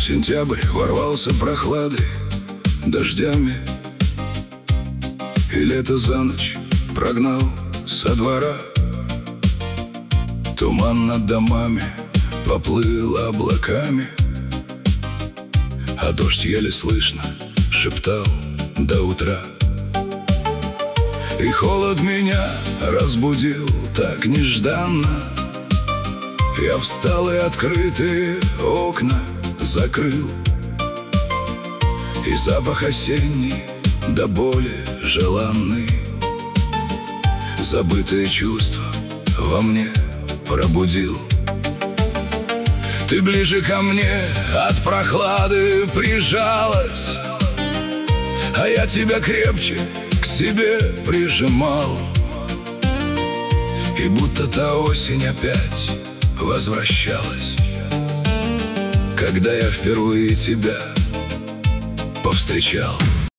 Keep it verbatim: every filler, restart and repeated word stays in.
Сентябрь ворвался прохладой, дождями, и лето за ночь прогнал со двора. Туман над домами поплыл облаками, а дождь еле слышно шептал до утра. И холод меня разбудил так нежданно. Я встал и открытые окна закрыл, и запах осенний до боли желанный забытые чувства во мне пробудил. Ты ближе ко мне от прохлады прижалась, а я тебя крепче к себе прижимал. И будто та осень опять возвращалась, когда я впервые тебя повстречал.